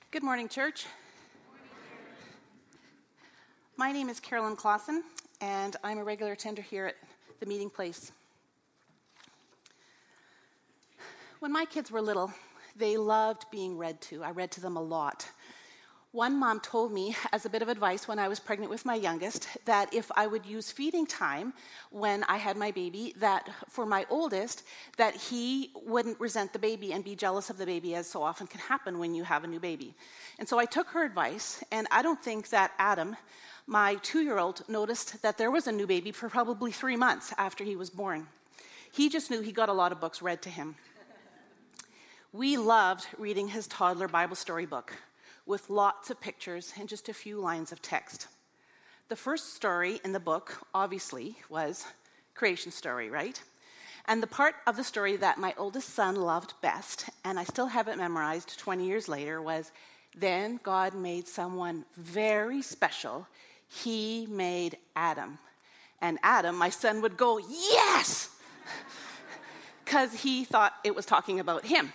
Good morning, church. My name is Carolyn Clausen, and I'm a regular attender here at the meeting place. When my kids were little, they loved being read to. I read to them a lot. One mom told me, as a bit of advice when I was pregnant with my youngest, that if I would use feeding time when I had my baby, that for my oldest, that he wouldn't resent the baby and be jealous of the baby, as so often can happen when you have a new baby. And so I took her advice, and I don't think that Adam, my 2-year-old, noticed that there was a new baby for probably 3 months after he was born. He just knew he got a lot of books read to him. We loved reading his toddler Bible story book, with lots of pictures and just a few lines of text. The first story in the book, obviously, was creation story, right? And the part of the story that my oldest son loved best, and I still have it memorized 20 years later, was, "Then God made someone very special. He made Adam." And Adam, my son, would go, "Yes!" because he thought it was talking about him.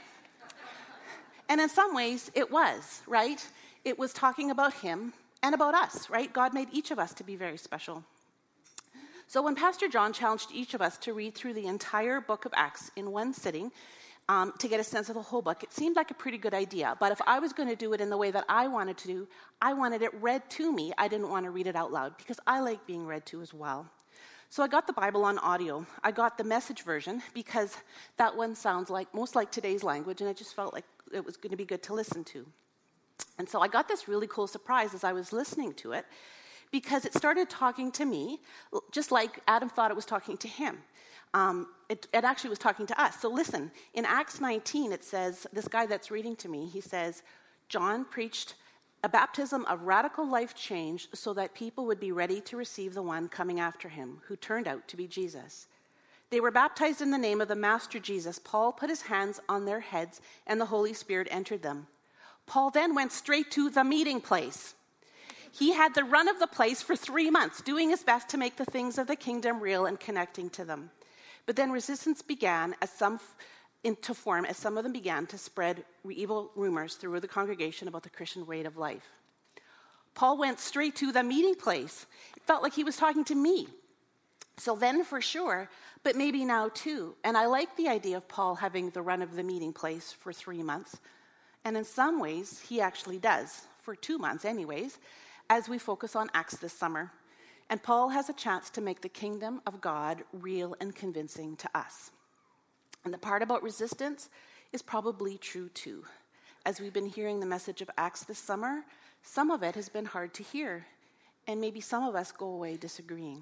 And in some ways, it was, right? It was talking about him and about us, right? God made each of us to be very special. So when Pastor John challenged each of us to read through the entire book of Acts in one sitting to get a sense of the whole book, it seemed like a pretty good idea. But if I was going to do it in the way that I wanted to do, I wanted it read to me. I didn't want to read it out loud because I like being read to as well. So I got the Bible on audio. I got the Message version because that one sounds most like today's language, and I just felt like it was going to be good to listen to. And so I got this really cool surprise as I was listening to it, because it started talking to me, just like Adam thought it was talking to him. It actually was talking to us. So listen, in Acts 19, it says, this guy that's reading to me, he says, John preached a baptism of radical life change so that people would be ready to receive the one coming after him, who turned out to be Jesus. They were baptized in the name of the Master Jesus. Paul put his hands on their heads, and the Holy Spirit entered them. Paul then went straight to the meeting place. He had the run of the place for 3 months, doing his best to make the things of the kingdom real and connecting to them. But then resistance began to form as some of them began to spread evil rumors through the congregation about the Christian way of life. Paul went straight to the meeting place. It felt like he was talking to me. So then for sure, but maybe now too. And I like the idea of Paul having the run of the meeting place for 3 months. And in some ways, he actually does, for 2 months anyways, as we focus on Acts this summer. And Paul has a chance to make the kingdom of God real and convincing to us. And the part about resistance is probably true too. As we've been hearing the message of Acts this summer, some of it has been hard to hear, and maybe some of us go away disagreeing.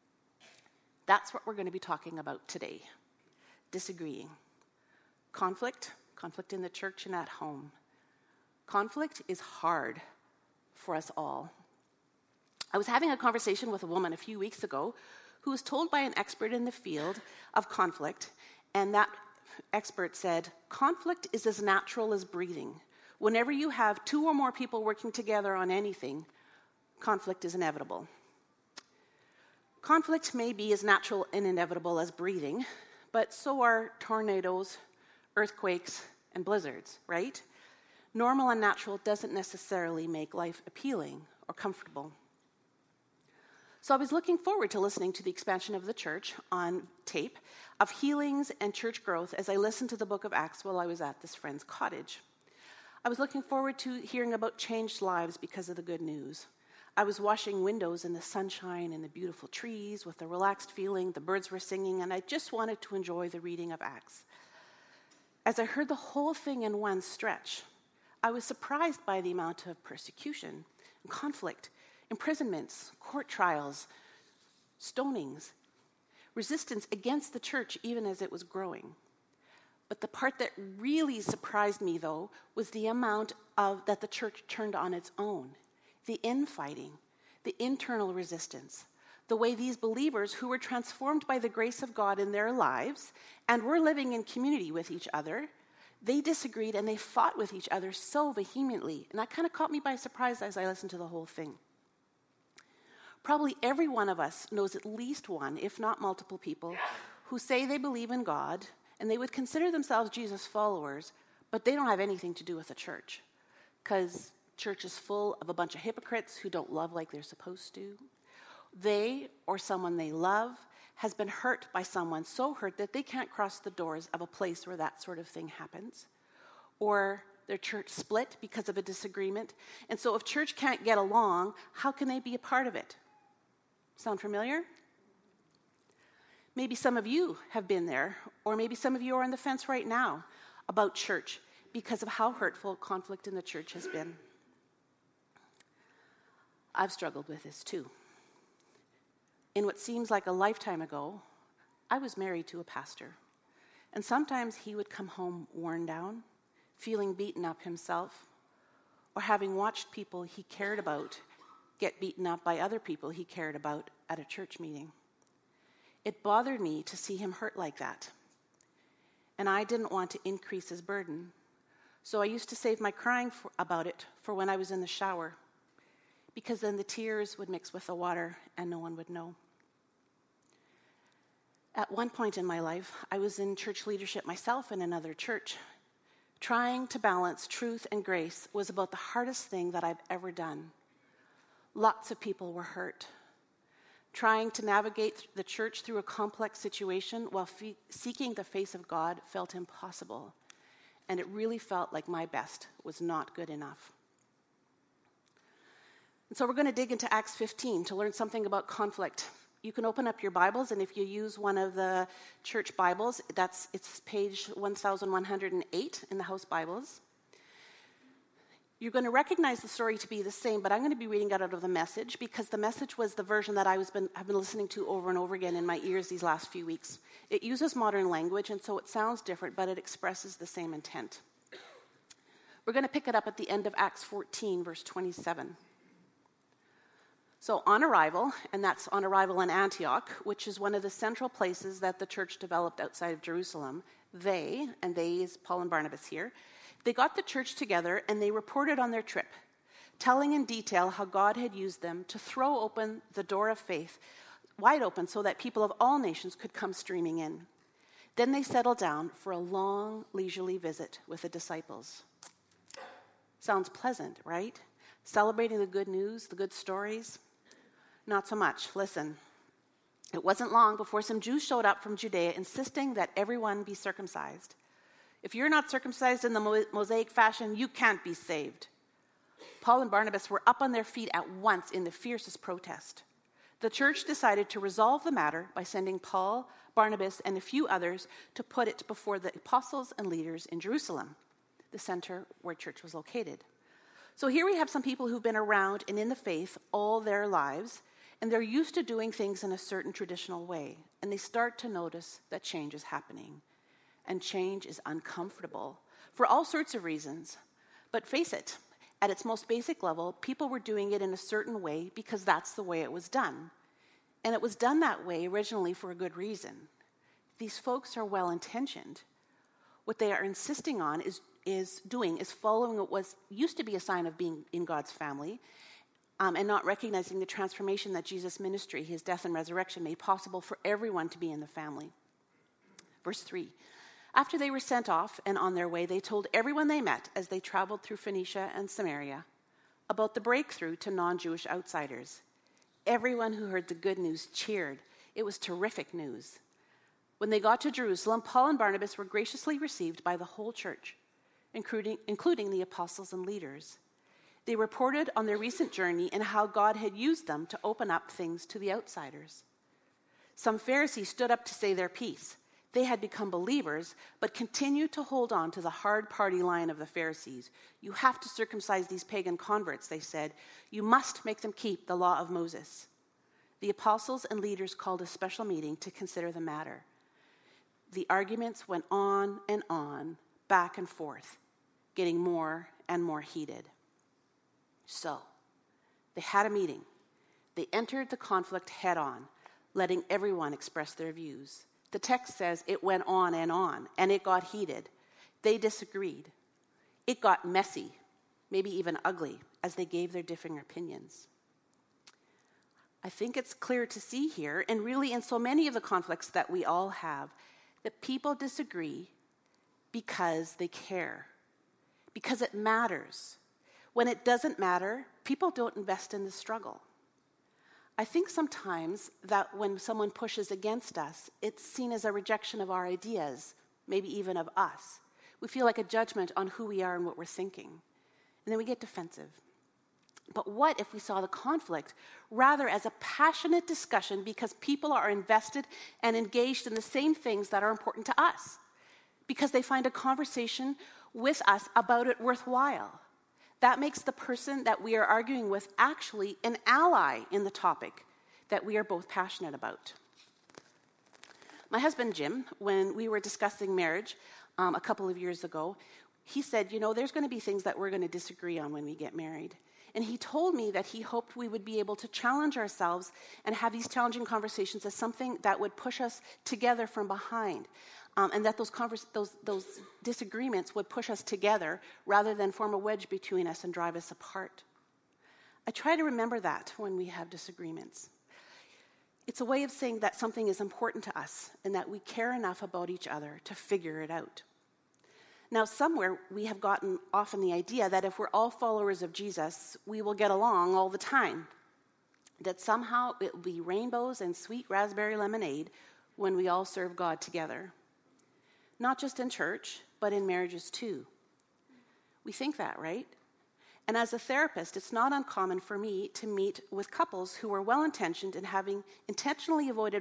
That's what we're going to be talking about today, disagreeing. Conflict in the church and at home. Conflict is hard for us all. I was having a conversation with a woman a few weeks ago who was told by an expert in the field of conflict, and that expert said, conflict is as natural as breathing. Whenever you have 2 or more people working together on anything, conflict is inevitable. Conflict may be as natural and inevitable as breathing, but so are tornadoes, earthquakes, and blizzards, right? Normal and natural doesn't necessarily make life appealing or comfortable. So I was looking forward to listening to the expansion of the church on tape of healings and church growth as I listened to the book of Acts while I was at this friend's cottage. I was looking forward to hearing about changed lives because of the good news. I was washing windows in the sunshine and the beautiful trees with a relaxed feeling. The birds were singing, and I just wanted to enjoy the reading of Acts. As I heard the whole thing in one stretch, I was surprised by the amount of persecution and conflict, imprisonments, court trials, stonings, resistance against the church even as it was growing. But the part that really surprised me, though, was the amount that the church turned on its own. The infighting, the internal resistance, the way these believers who were transformed by the grace of God in their lives and were living in community with each other, they disagreed and they fought with each other so vehemently. And that kind of caught me by surprise as I listened to the whole thing. Probably every one of us knows at least one, if not multiple people, who say they believe in God and they would consider themselves Jesus followers, but they don't have anything to do with the church. because church is full of a bunch of hypocrites who don't love like they're supposed to. They or someone they love has been hurt by someone so hurt that they can't cross the doors of a place where that sort of thing happens. Or their church split because of a disagreement. And so if church can't get along, how can they be a part of it? Sound familiar? Maybe some of you have been there, or maybe some of you are on the fence right now about church because of how hurtful conflict in the church has been. I've struggled with this too. In what seems like a lifetime ago, I was married to a pastor. And sometimes he would come home worn down, feeling beaten up himself, or having watched people he cared about get beaten up by other people he cared about at a church meeting. It bothered me to see him hurt like that. And I didn't want to increase his burden. So I used to save my crying about it for when I was in the shower, because then the tears would mix with the water and no one would know. At one point in my life, I was in church leadership myself in another church. Trying to balance truth and grace was about the hardest thing that I've ever done. Lots of people were hurt. Trying to navigate the church through a complex situation while seeking the face of God felt impossible. And it really felt like my best was not good enough. And so we're going to dig into Acts 15 to learn something about conflict. You can open up your Bibles, and if you use one of the church Bibles, it's page 1108 in the house Bibles. You're going to recognize the story to be the same, but I'm going to be reading it out of the Message, because the Message was the version that I've been listening to over and over again in my ears these last few weeks. It uses modern language, and so it sounds different, but it expresses the same intent. We're going to pick it up at the end of Acts 14, verse 27. So on arrival, and that's on arrival in Antioch, which is one of the central places that the church developed outside of Jerusalem, they is Paul and Barnabas here, they got the church together and they reported on their trip, telling in detail how God had used them to throw open the door of faith wide open so that people of all nations could come streaming in. Then they settled down for a long, leisurely visit with the disciples. Sounds pleasant, right? Celebrating the good news, the good stories. Not so much. Listen, it wasn't long before some Jews showed up from Judea insisting that everyone be circumcised. If you're not circumcised in the Mosaic fashion, you can't be saved. Paul and Barnabas were up on their feet at once in the fiercest protest. The church decided to resolve the matter by sending Paul, Barnabas, and a few others to put it before the apostles and leaders in Jerusalem, the center where church was located. So here we have some people who've been around and in the faith all their lives, and they're used to doing things in a certain traditional way. And they start to notice that change is happening. And change is uncomfortable for all sorts of reasons. But face it, at its most basic level, people were doing it in a certain way because that's the way it was done. And it was done that way originally for a good reason. These folks are well-intentioned. What they are insisting on is following what was used to be a sign of being in God's family, and not recognizing the transformation that Jesus' ministry, his death and resurrection, made possible for everyone to be in the family. Verse 3, after they were sent off and on their way, they told everyone they met as they traveled through Phoenicia and Samaria about the breakthrough to non-Jewish outsiders. Everyone who heard the good news cheered. It was terrific news. When they got to Jerusalem, Paul and Barnabas were graciously received by the whole church, including the apostles and leaders. They reported on their recent journey and how God had used them to open up things to the outsiders. Some Pharisees stood up to say their piece. They had become believers, but continued to hold on to the hard party line of the Pharisees. You have to circumcise these pagan converts, they said. You must make them keep the law of Moses. The apostles and leaders called a special meeting to consider the matter. The arguments went on, back and forth, getting more and more heated. So, they had a meeting. They entered the conflict head on, letting everyone express their views. The text says it went on, and it got heated. They disagreed. It got messy, maybe even ugly, as they gave their differing opinions. I think it's clear to see here, and really in so many of the conflicts that we all have, that people disagree because they care, because it matters. When it doesn't matter, people don't invest in the struggle. I think sometimes that when someone pushes against us, it's seen as a rejection of our ideas, maybe even of us. We feel like a judgment on who we are and what we're thinking. And then we get defensive. But what if we saw the conflict rather as a passionate discussion because people are invested and engaged in the same things that are important to us? Because they find a conversation with us about it worthwhile. That makes the person that we are arguing with actually an ally in the topic that we are both passionate about. My husband, Jim, when we were discussing marriage a couple of years ago, he said, there's going to be things that we're going to disagree on when we get married. And he told me that he hoped we would be able to challenge ourselves and have these challenging conversations as something that would push us together from behind. And that those disagreements would push us together rather than form a wedge between us and drive us apart. I try to remember that when we have disagreements. It's a way of saying that something is important to us and that we care enough about each other to figure it out. Now, somewhere we have gotten often the idea that if we're all followers of Jesus, we will get along all the time. That somehow it will be rainbows and sweet raspberry lemonade when we all serve God together. Not just in church, but in marriages too. We think that, right? And as a therapist, it's not uncommon for me to meet with couples who are well-intentioned and having intentionally avoided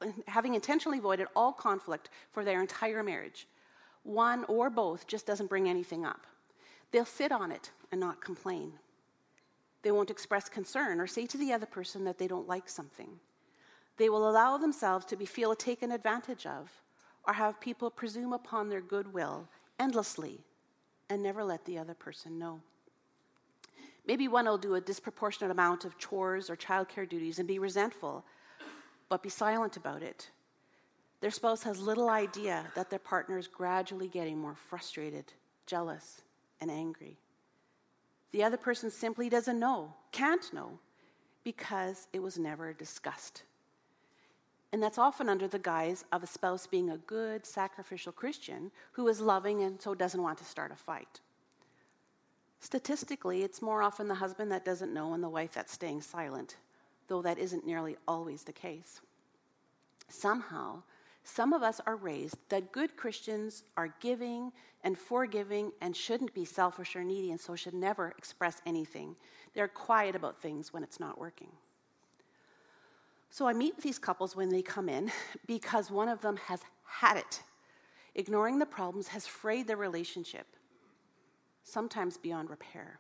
all conflict for their entire marriage. One or both just doesn't bring anything up. They'll sit on it and not complain. They won't express concern or say to the other person that they don't like something. They will allow themselves to feel taken advantage of, or have people presume upon their goodwill endlessly and never let the other person know. Maybe one will do a disproportionate amount of chores or childcare duties and be resentful, but be silent about it. Their spouse has little idea that their partner is gradually getting more frustrated, jealous, and angry. The other person simply doesn't know, can't know, because it was never discussed. And that's often under the guise of a spouse being a good, sacrificial Christian who is loving and so doesn't want to start a fight. Statistically, it's more often the husband that doesn't know and the wife that's staying silent, though that isn't nearly always the case. Somehow, some of us are raised that good Christians are giving and forgiving and shouldn't be selfish or needy and so should never express anything. They're quiet about things when it's not working. So I meet with these couples when they come in because one of them has had it. Ignoring the problems has frayed their relationship, sometimes beyond repair.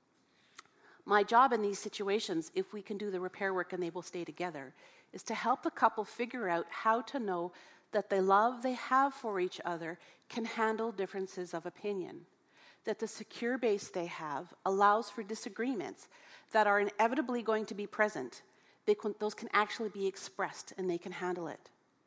My job in these situations, if we can do the repair work and they will stay together, is to help the couple figure out how to know that the love they have for each other can handle differences of opinion, that the secure base they have allows for disagreements that are inevitably going to be present. Those can actually be expressed and they can handle it.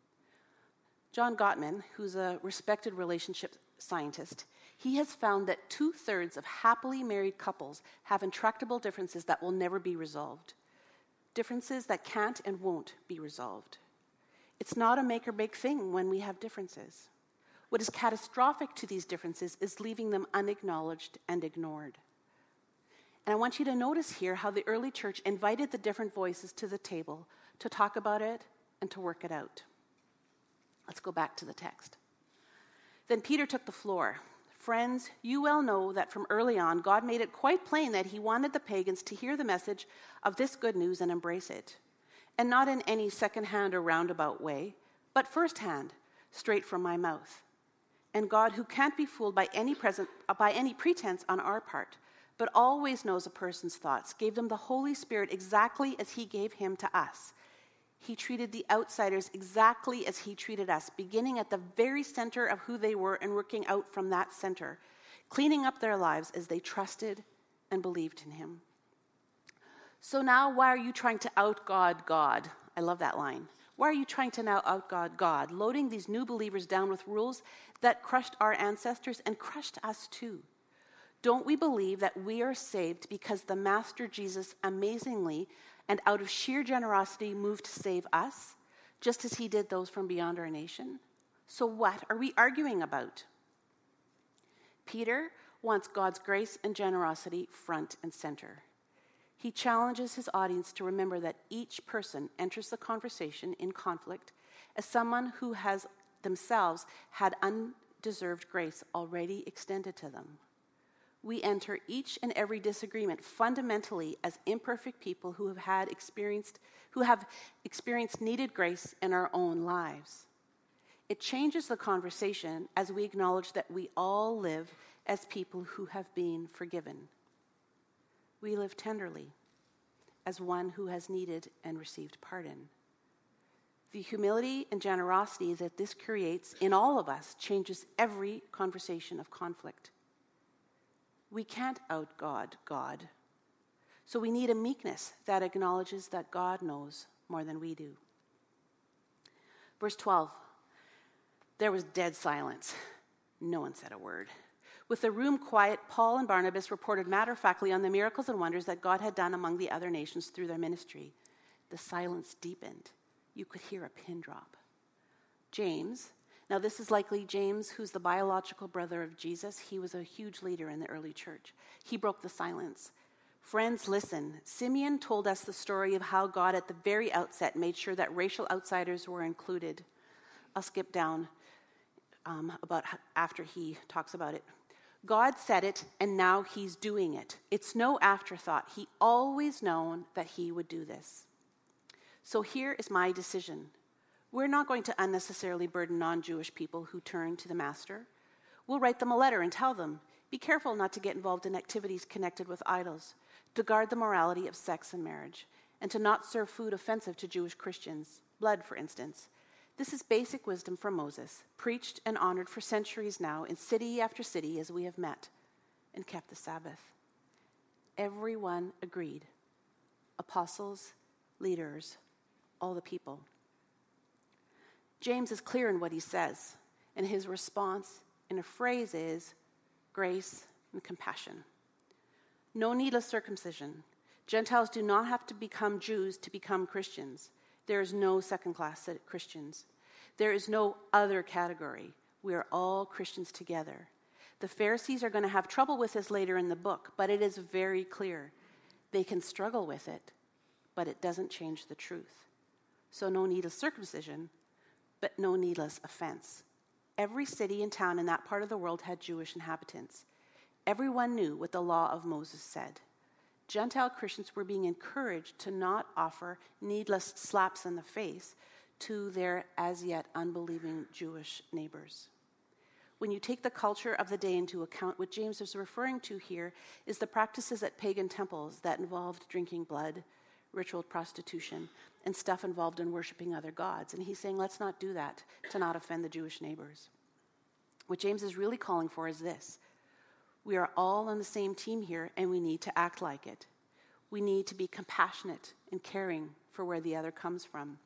John Gottman, who's a respected relationship scientist, he has found that 2/3 of happily married couples have intractable differences that will never be resolved. Differences that can't and won't be resolved. It's not a make or break thing when we have differences. What is catastrophic to these differences is leaving them unacknowledged and ignored. And I want you to notice here how the early church invited the different voices to the table to talk about it and to work it out. Let's go back to the text. Then Peter took the floor. Friends, you well know that from early on, God made it quite plain that he wanted the pagans to hear the message of this good news and embrace it. And not in any second-hand or roundabout way, but first-hand, straight from my mouth. And God, who can't be fooled by any pretense on our part, but always knows a person's thoughts, gave them the Holy Spirit exactly as he gave him to us. He treated the outsiders exactly as he treated us, beginning at the very center of who they were and working out from that center, cleaning up their lives as they trusted and believed in him. So now, why are you trying to out-God God? I love that line. Why are you trying to now out-God God, loading these new believers down with rules that crushed our ancestors and crushed us too? Don't we believe that we are saved because the Master Jesus amazingly and out of sheer generosity moved to save us, just as he did those from beyond our nation? So what are we arguing about? Peter wants God's grace and generosity front and center. He challenges his audience to remember that each person enters the conversation in conflict as someone who has themselves had undeserved grace already extended to them. We enter each and every disagreement fundamentally as imperfect people who have experienced needed grace in our own lives. It changes the conversation as we acknowledge that we all live as people who have been forgiven. We live tenderly as one who has needed and received pardon. The humility and generosity that this creates in all of us changes every conversation of conflict. We can't out-God God. So we need a meekness that acknowledges that God knows more than we do. Verse 12, there was dead silence. No one said a word. With the room quiet, Paul and Barnabas reported matter-of-factly on the miracles and wonders that God had done among the other nations through their ministry. The silence deepened. You could hear a pin drop. James, now this is likely James, who's the biological brother of Jesus. He was a huge leader in the early church. He broke the silence. Friends, listen. Simeon told us the story of how God at the very outset made sure that racial outsiders were included. I'll skip down about after he talks about it. God said it, and now he's doing it. It's no afterthought. He always known that he would do this. So here is my decision. We're not going to unnecessarily burden non-Jewish people who turn to the Master. We'll write them a letter and tell them, be careful not to get involved in activities connected with idols, to guard the morality of sex and marriage, and to not serve food offensive to Jewish Christians, blood, for instance. This is basic wisdom from Moses, preached and honored for centuries now in city after city as we have met and kept the Sabbath. Everyone agreed. Apostles, leaders, all the people. James is clear in what he says, and his response in a phrase is grace and compassion. No needless circumcision. Gentiles do not have to become Jews to become Christians. There is no second-class Christians. There is no other category. We are all Christians together. The Pharisees are going to have trouble with this later in the book, but it is very clear. They can struggle with it, but it doesn't change the truth. So no needless circumcision, but no needless offense. Every city and town in that part of the world had Jewish inhabitants. Everyone knew what the law of Moses said. Gentile Christians were being encouraged to not offer needless slaps in the face to their as yet unbelieving Jewish neighbors. When you take the culture of the day into account, what James is referring to here is the practices at pagan temples that involved drinking blood, ritual prostitution, and stuff involved in worshiping other gods. And he's saying, let's not do that to not offend the Jewish neighbors. What James is really calling for is this. We are all on the same team here, and we need to act like it. We need to be compassionate and caring for where the other comes from.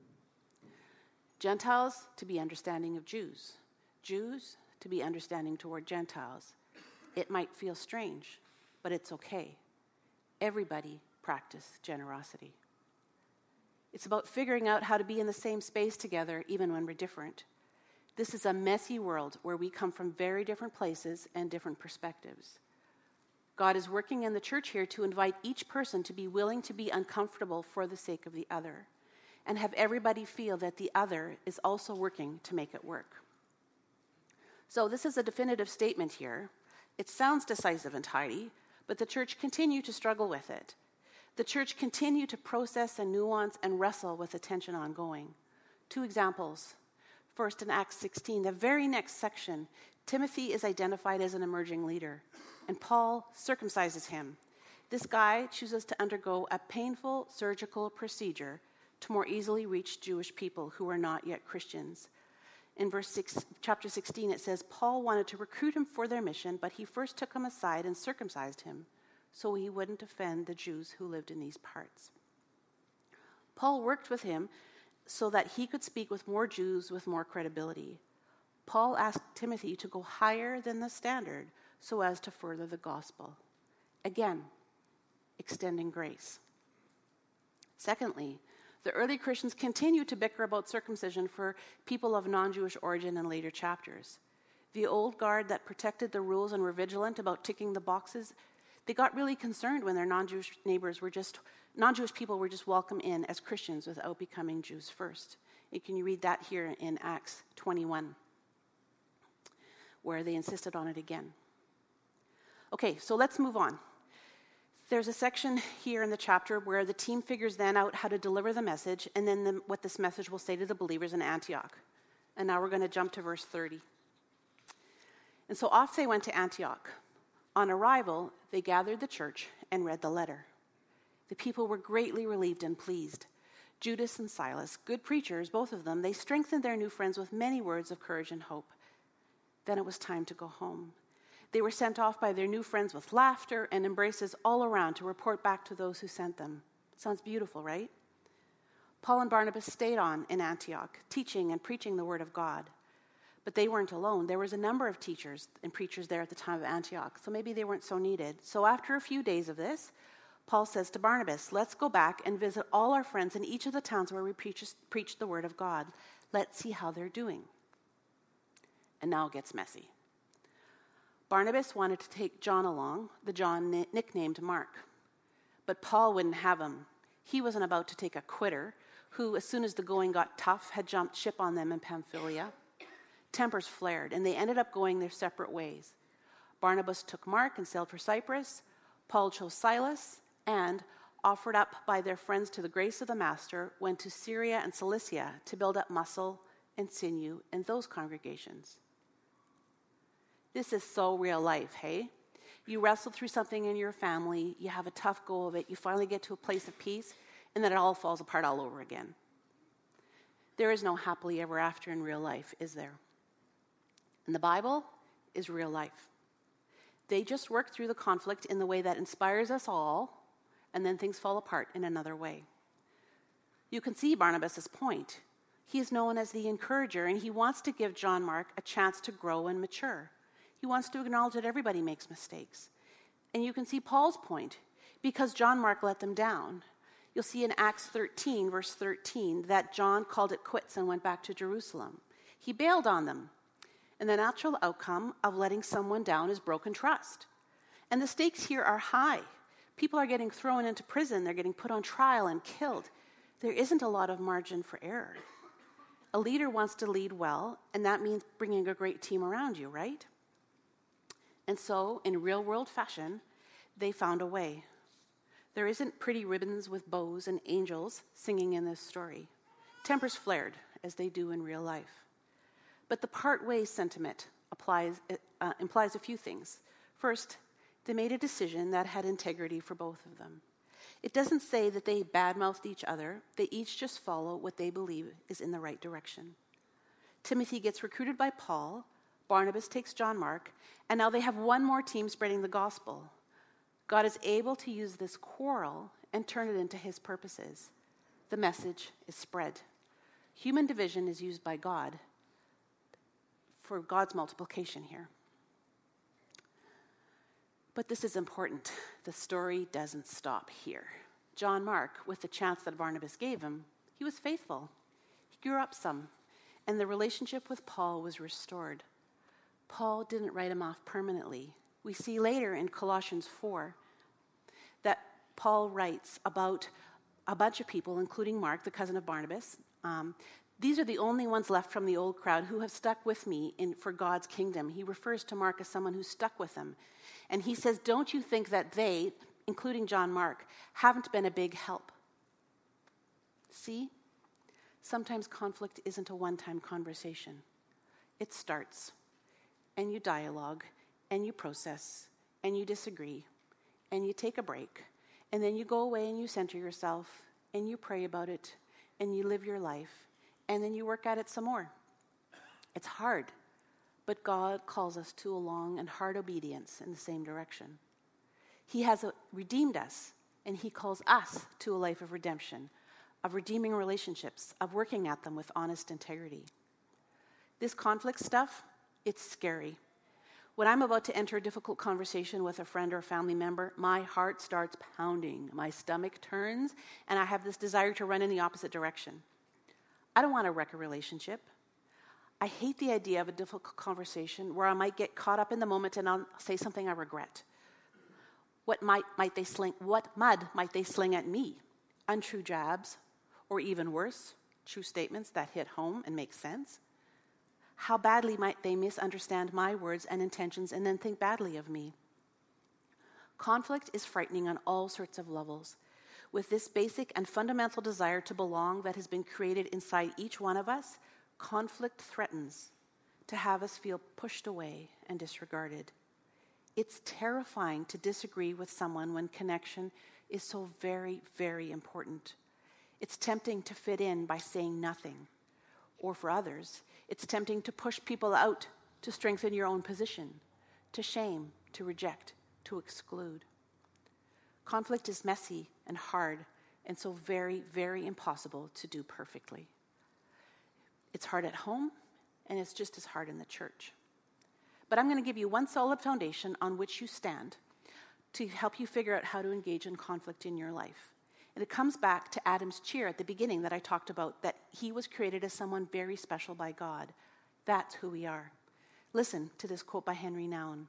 Gentiles to be understanding of Jews. Jews to be understanding toward Gentiles. It might feel strange, but it's okay. Everybody practice generosity. It's about figuring out how to be in the same space together, even when we're different. This is a messy world where we come from very different places and different perspectives. God is working in the church here to invite each person to be willing to be uncomfortable for the sake of the other, and have everybody feel that the other is also working to make it work. So this is a definitive statement here. It sounds decisive and tidy, but the church continued to struggle with it. The church continued to process and nuance and wrestle with the tension ongoing. 2 examples. First, in Acts 16, the very next section, Timothy is identified as an emerging leader, and Paul circumcises him. This guy chooses to undergo a painful surgical procedure to more easily reach Jewish people who were not yet Christians. In chapter 16, it says, Paul wanted to recruit him for their mission, but he first took him aside and circumcised him, so he wouldn't offend the Jews who lived in these parts. Paul worked with him so that he could speak with more Jews with more credibility. Paul asked Timothy to go higher than the standard so as to further the gospel. Again, extending grace. Secondly, the early Christians continued to bicker about circumcision for people of non-Jewish origin in later chapters. The old guard that protected the rules and were vigilant about ticking the boxes, they got really concerned when their non-Jewish people were just welcome in as Christians without becoming Jews first. And can you read that here in Acts 21, where they insisted on it again. Okay, so let's move on. There's a section here in the chapter where the team figures then out how to deliver the message, and then what this message will say to the believers in Antioch. And now we're going to jump to verse 30. And so off they went to Antioch. On arrival, they gathered the church and read the letter. The people were greatly relieved and pleased. Judas and Silas, good preachers, both of them, they strengthened their new friends with many words of courage and hope. Then it was time to go home. They were sent off by their new friends with laughter and embraces all around to report back to those who sent them. Sounds beautiful, right? Paul and Barnabas stayed on in Antioch, teaching and preaching the word of God. But they weren't alone. There was a number of teachers and preachers there at the time of Antioch, so maybe they weren't so needed. So after a few days of this, Paul says to Barnabas, let's go back and visit all our friends in each of the towns where we preach the word of God. Let's see how they're doing. And now it gets messy. Barnabas wanted to take John along, the John nicknamed Mark. But Paul wouldn't have him. He wasn't about to take a quitter who, as soon as the going got tough, had jumped ship on them in Pamphylia. Tempers flared, and they ended up going their separate ways. Barnabas took Mark and sailed for Cyprus. Paul chose Silas and, offered up by their friends to the grace of the Master, went to Syria and Cilicia to build up muscle and sinew in those congregations. This is so real life, hey? You wrestle through something in your family, you have a tough go of it, you finally get to a place of peace, and then it all falls apart all over again. There is no happily ever after in real life, is there? And the Bible is real life. They just work through the conflict in the way that inspires us all, and then things fall apart in another way. You can see Barnabas' point. He is known as the encourager, and he wants to give John Mark a chance to grow and mature. He wants to acknowledge that everybody makes mistakes. And you can see Paul's point, because John Mark let them down. You'll see in Acts 13, verse 13, that John called it quits and went back to Jerusalem. He bailed on them. And the natural outcome of letting someone down is broken trust. And the stakes here are high. People are getting thrown into prison. They're getting put on trial and killed. There isn't a lot of margin for error. A leader wants to lead well, and that means bringing a great team around you, right? And so, in real-world fashion, they found a way. There isn't pretty ribbons with bows and angels singing in this story. Tempers flared, as they do in real life. But the part ways sentiment implies a few things. First, they made a decision that had integrity for both of them. It doesn't say that they badmouthed each other. They each just follow what they believe is in the right direction. Timothy gets recruited by Paul. Barnabas takes John Mark. And now they have one more team spreading the gospel. God is able to use this quarrel and turn it into his purposes. The message is spread. Human division is used by God for God's multiplication here. But this is important. The story doesn't stop here. John Mark, with the chance that Barnabas gave him, he was faithful. He grew up some, and the relationship with Paul was restored. Paul didn't write him off permanently. We see later in Colossians 4 that Paul writes about a bunch of people, including Mark, the cousin of Barnabas. These are the only ones left from the old crowd who have stuck with me for God's kingdom. He refers to Mark as someone who stuck with him. And he says, don't you think that they, including John Mark, haven't been a big help? See? Sometimes conflict isn't a one-time conversation. It starts, and you dialogue, and you process, and you disagree, and you take a break, and then you go away and you center yourself, and you pray about it, and you live your life, and then you work at it some more. It's hard, but God calls us to a long and hard obedience in the same direction. He has redeemed us, and he calls us to a life of redemption, of redeeming relationships, of working at them with honest integrity. This conflict stuff, it's scary. When I'm about to enter a difficult conversation with a friend or a family member, my heart starts pounding, my stomach turns, and I have this desire to run in the opposite direction. I don't want to wreck a relationship. I hate the idea of a difficult conversation where I might get caught up in the moment and I'll say something I regret. What mud might they sling at me? Untrue jabs, or even worse, true statements that hit home and make sense? How badly might they misunderstand my words and intentions and then think badly of me? Conflict is frightening on all sorts of levels. With this basic and fundamental desire to belong that has been created inside each one of us, conflict threatens to have us feel pushed away and disregarded. It's terrifying to disagree with someone when connection is so very, very important. It's tempting to fit in by saying nothing. Or for others, it's tempting to push people out to strengthen your own position, to shame, to reject, to exclude. Conflict is messy and hard, and so very, very impossible to do perfectly. It's hard at home, and it's just as hard in the church. But I'm going to give you one solid foundation on which you stand to help you figure out how to engage in conflict in your life. And it comes back to Adam's cheer at the beginning that I talked about, that he was created as someone very special by God. That's who we are. Listen to this quote by Henry Nouwen.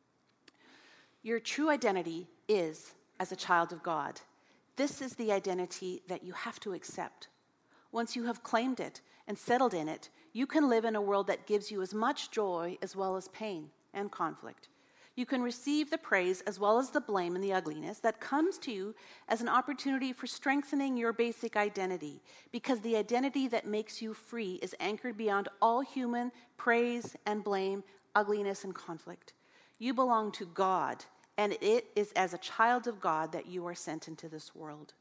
Your true identity is as a child of God. This is the identity that you have to accept. Once you have claimed it and settled in it, you can live in a world that gives you as much joy as well as pain and conflict. You can receive the praise as well as the blame and the ugliness that comes to you as an opportunity for strengthening your basic identity, because the identity that makes you free is anchored beyond all human praise and blame, ugliness and conflict. You belong to God, and it is as a child of God that you are sent into this world.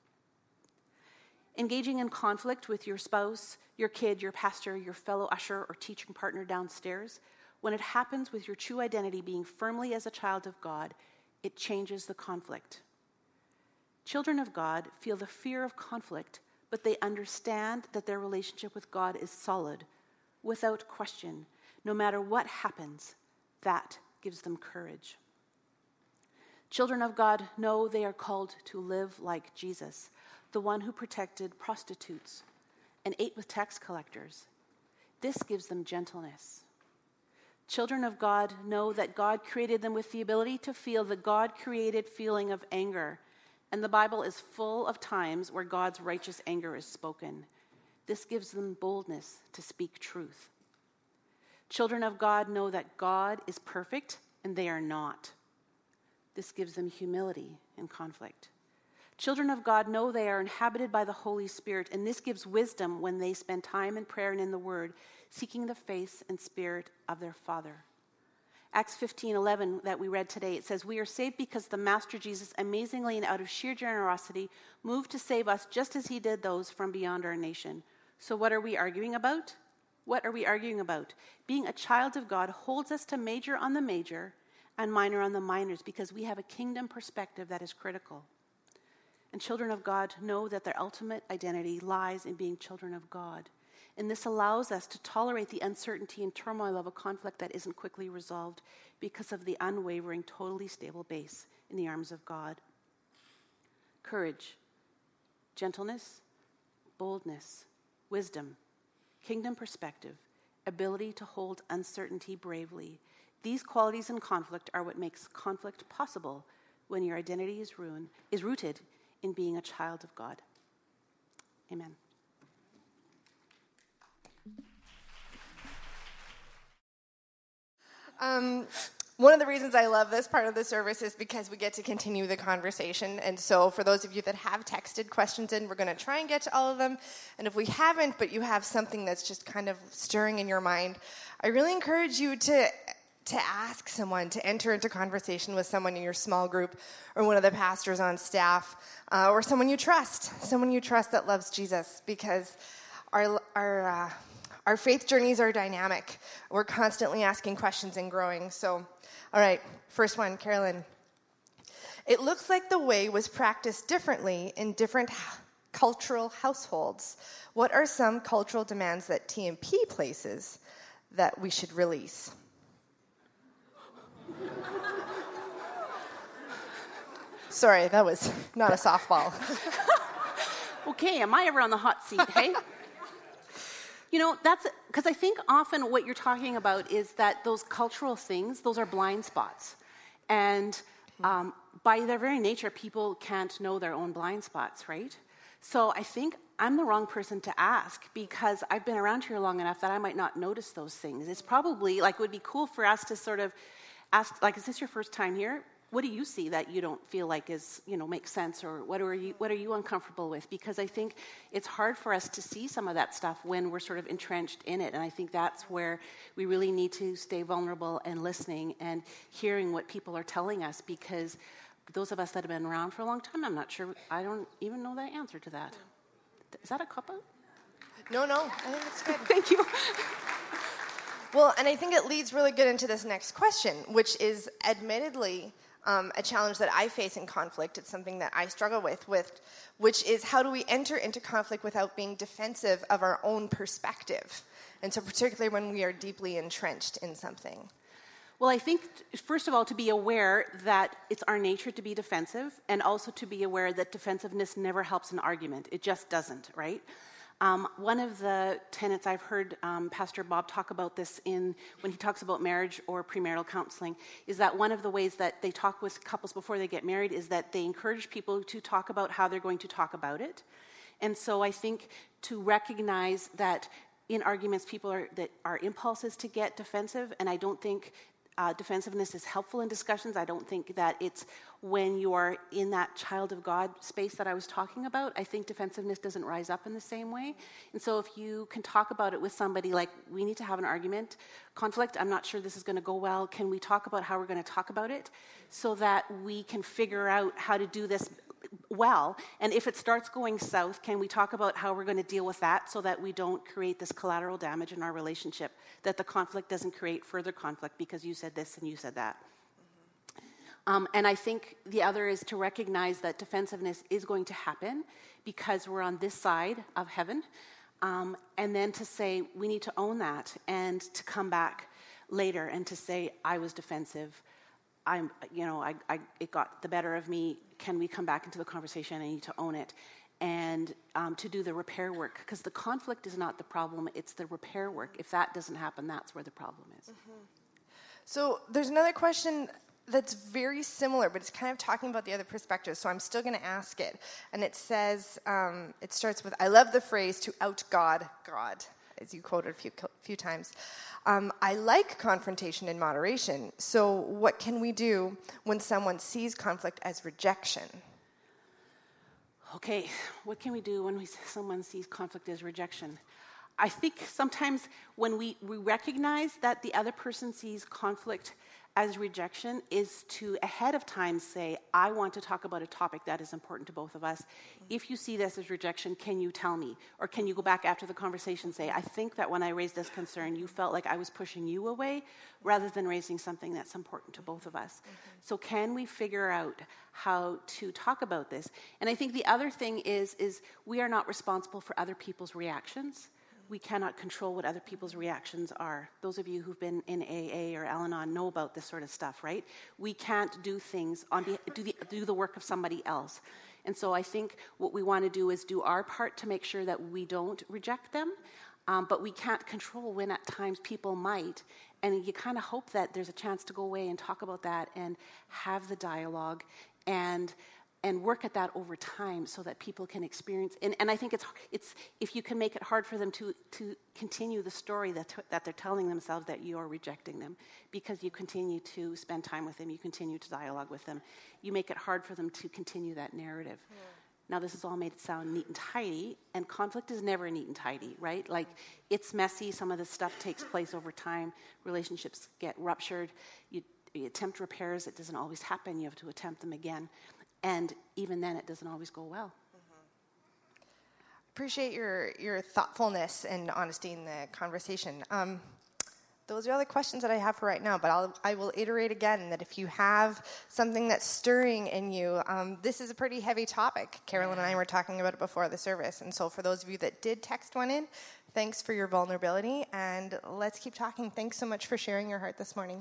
Engaging in conflict with your spouse, your kid, your pastor, your fellow usher or teaching partner downstairs, when it happens with your true identity being firmly as a child of God, it changes the conflict. Children of God feel the fear of conflict, but they understand that their relationship with God is solid, without question. No matter what happens, that gives them courage. Children of God know they are called to live like Jesus, the one who protected prostitutes and ate with tax collectors. This gives them gentleness. Children of God know that God created them with the ability to feel the God-created feeling of anger, and the Bible is full of times where God's righteous anger is spoken. This gives them boldness to speak truth. Children of God know that God is perfect and they are not. This gives them humility in conflict. Children of God know they are inhabited by the Holy Spirit, and this gives wisdom when they spend time in prayer and in the Word, seeking the face and spirit of their Father. Acts 15:11 that we read today, it says, "We are saved because the Master Jesus, amazingly and out of sheer generosity, moved to save us just as he did those from beyond our nation." So what are we arguing about? What are we arguing about? Being a child of God holds us to major on the major and minor on the minors, because we have a kingdom perspective that is critical. And children of God know that their ultimate identity lies in being children of God. And this allows us to tolerate the uncertainty and turmoil of a conflict that isn't quickly resolved because of the unwavering, totally stable base in the arms of God. Courage, gentleness, boldness, wisdom, kingdom perspective, ability to hold uncertainty bravely. These qualities in conflict are what makes conflict possible when your identity is rooted in being a child of God. Amen. One of the reasons I love this part of the service is because we get to continue the conversation. And so for those of you that have texted questions in, we're going to try and get to all of them. And if we haven't, but you have something that's just kind of stirring in your mind, I really encourage you to ask someone, to enter into conversation with someone in your small group or one of the pastors on staff, or someone you trust that loves Jesus, because our faith journeys are dynamic. We're constantly asking questions and growing. So, all right, first one, Carolyn. It looks like the way was practiced differently in different cultural households. What are some cultural demands that TMP places that we should release? Sorry, that was not a softball. Okay, am I ever on the hot seat, hey? You know, that's because I think often what you're talking about is that those cultural things, those are blind spots. And by their very nature, people can't know their own blind spots, right? So I think I'm the wrong person to ask because I've been around here long enough that I might not notice those things. It's probably, like, it would be cool for us to sort of ask, like, is this your first time here? What do you see that you don't feel like is, you know, makes sense, or what are you uncomfortable with? Because I think it's hard for us to see some of that stuff when we're sort of entrenched in it, and I think that's where we really need to stay vulnerable and listening and hearing what people are telling us, because those of us that have been around for a long time, I'm not sure, I don't even know the answer to that. Is that a cop-out? No, I think it's good. Thank you. Well, and I think it leads really good into this next question, which is admittedly a challenge that I face in conflict. It's something that I struggle with, which is how do we enter into conflict without being defensive of our own perspective? And so particularly when we are deeply entrenched in something. Well, I think, first of all, to be aware that it's our nature to be defensive, and also to be aware that defensiveness never helps an argument. It just doesn't, right? One of the tenets I've heard Pastor Bob talk about this when he talks about marriage or premarital counseling, is that one of the ways that they talk with couples before they get married is that they encourage people to talk about how they're going to talk about it. And so I think to recognize that in arguments that our impulse is to get defensive, and I don't think defensiveness is helpful in discussions. I don't think that it's when you are in that child of God space that I was talking about. I think defensiveness doesn't rise up in the same way. And so if you can talk about it with somebody, like, we need to have an argument, conflict, I'm not sure this is going to go well. Can we talk about how we're going to talk about it so that we can figure out how to do this well? And if it starts going south, can we talk about how we're going to deal with that so that we don't create this collateral damage in our relationship, that the conflict doesn't create further conflict because you said this and you said that. And I think the other is to recognize that defensiveness is going to happen because we're on this side of heaven, and then to say we need to own that and to come back later and to say, I was defensive, it got the better of me. Can we come back into the conversation? I need to own it. And to do the repair work, because the conflict is not the problem, it's the repair work. If that doesn't happen, that's where the problem is. Mm-hmm. So there's another question that's very similar, but it's kind of talking about the other perspective, so I'm still going to ask it. And it says, it starts with, I love the phrase, to out-God God, as you quoted a few times. I like confrontation in moderation, so what can we do when someone sees conflict as rejection? Okay, what can we do when someone sees conflict as rejection? I think sometimes when we recognize that the other person sees conflict as rejection is to ahead of time say, I want to talk about a topic that is important to both of us. If you see this as rejection, can you tell me? Or can you go back after the conversation and say, I think that when I raised this concern, you felt like I was pushing you away rather than raising something that's important to both of us. Mm-hmm. So can we figure out how to talk about this? And I think the other thing is we are not responsible for other people's reactions. We cannot control what other people's reactions are. Those of you who've been in AA or Al-Anon know about this sort of stuff, right? We can't do things do the work of somebody else. And so I think what we want to do is do our part to make sure that we don't reject them, but we can't control when at times people might. And you kind of hope that there's a chance to go away and talk about that and have the dialogue and work at that over time so that people can experience. And I think it's if you can make it hard for them to continue the story that they're telling themselves that you are rejecting them, because you continue to spend time with them, you continue to dialogue with them, you make it hard for them to continue that narrative. Yeah. Now, this is all made it sound neat and tidy, and conflict is never neat and tidy, right? Like, it's messy. Some of this stuff takes place over time. Relationships get ruptured. You attempt repairs. It doesn't always happen. You have to attempt them again. And even then, it doesn't always go well. Mm-hmm. Appreciate your thoughtfulness and honesty in the conversation. Those are all the questions that I have for right now, but I will iterate again that if you have something that's stirring in you, this is a pretty heavy topic. Carolyn and I were talking about it before the service, and so for those of you that did text one in, thanks for your vulnerability, and let's keep talking. Thanks so much for sharing your heart this morning.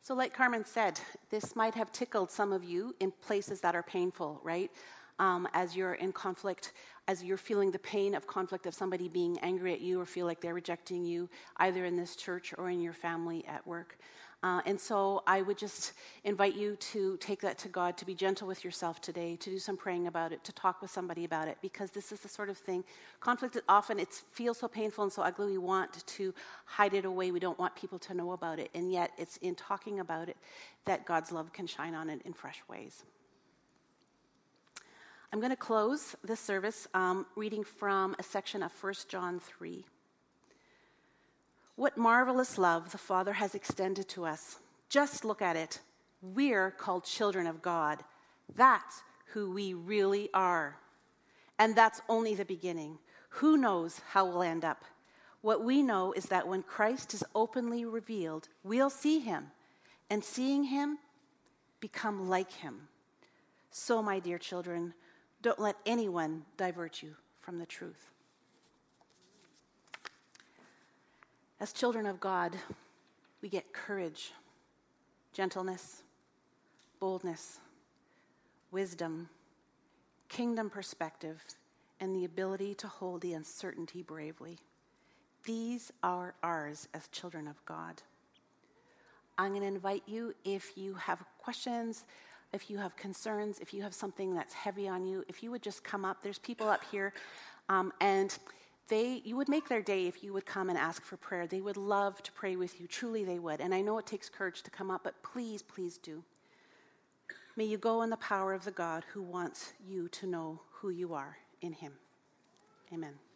So like Carmen said, this might have tickled some of you in places that are painful, right? As you're in conflict, as you're feeling the pain of conflict of somebody being angry at you or feel like they're rejecting you, either in this church or in your family at work. And so I would just invite you to take that to God, to be gentle with yourself today, to do some praying about it, to talk with somebody about it, because this is the sort of thing, conflict often, it feels so painful and so ugly, we want to hide it away, we don't want people to know about it, and yet it's in talking about it that God's love can shine on it in fresh ways. I'm going to close this service reading from a section of 1 John 3. What marvelous love the Father has extended to us. Just look at it. We're called children of God. That's who we really are. And that's only the beginning. Who knows how we'll end up? What we know is that when Christ is openly revealed, we'll see him, and seeing him, become like him. So, my dear children, don't let anyone divert you from the truth. As children of God, we get courage, gentleness, boldness, wisdom, kingdom perspective, and the ability to hold the uncertainty bravely. These are ours as children of God. I'm going to invite you, if you have questions, if you have concerns, if you have something that's heavy on you, if you would just come up. There's people up here, and you would make their day if you would come and ask for prayer. They would love to pray with you. Truly they would. And I know it takes courage to come up, but please, please do. May you go in the power of the God who wants you to know who you are in him. Amen.